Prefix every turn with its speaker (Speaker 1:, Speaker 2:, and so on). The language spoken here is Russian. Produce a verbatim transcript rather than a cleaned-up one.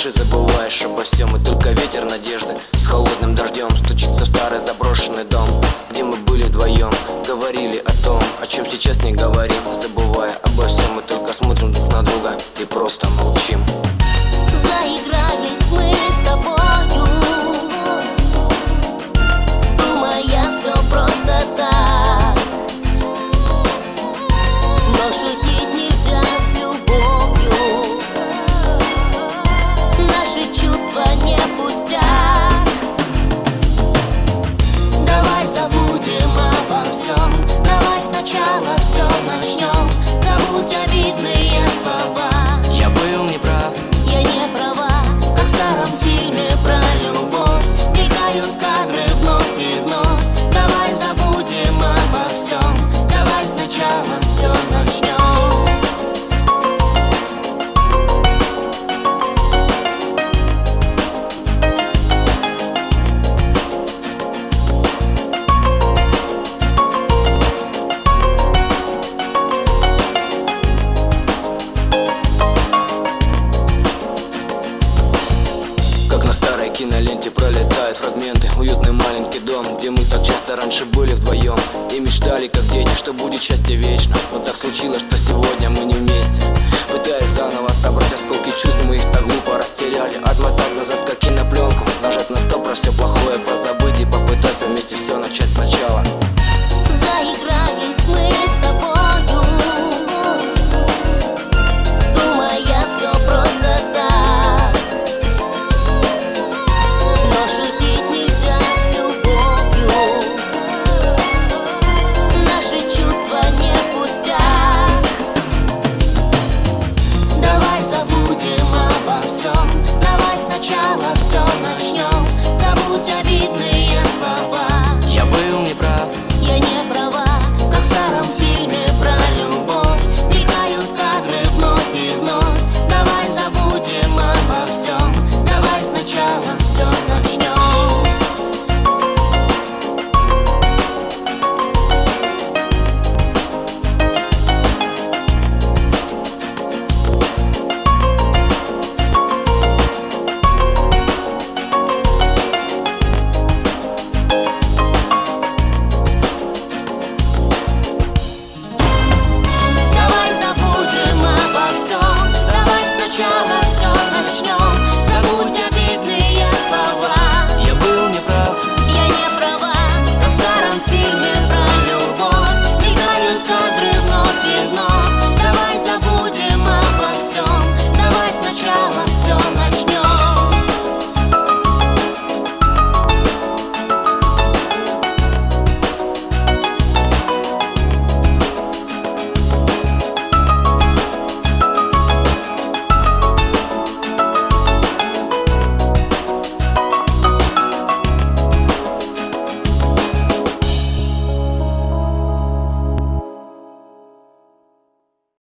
Speaker 1: Раньше забываешь обо всем, и только ветер надежды с холодным дождем стучится в старый заброшенный дом, где мы были вдвоем, говорили о том, о чем сейчас не говорим. Забывая обо всем, мы только смотрим друг на друга и просто молчим.
Speaker 2: Заигрались мы с тобою, думая все просто так. Но шутить нельзя с любовью, наши чувства не пустяк. Давай забудем обо всем, давай сначала все начнем. Забудь обидные слова.
Speaker 1: Я был неправ,
Speaker 2: Я не права, как в старом фильме про любовь. Мелькают кадры вновь и вновь. Давай забудем обо всем, давай сначала все начнем.
Speaker 1: как на старой киноленте пролетают фрагменты. Уютный маленький дом, где мы так часто раньше были вдвоем и мечтали, как дети, что будет счастье вечно. Но так случилось, что сегодня мы не вместе. Пытаясь заново собрать осколки чувств, мы их так глупо растеряли. Отмотать назад, как кинопленку.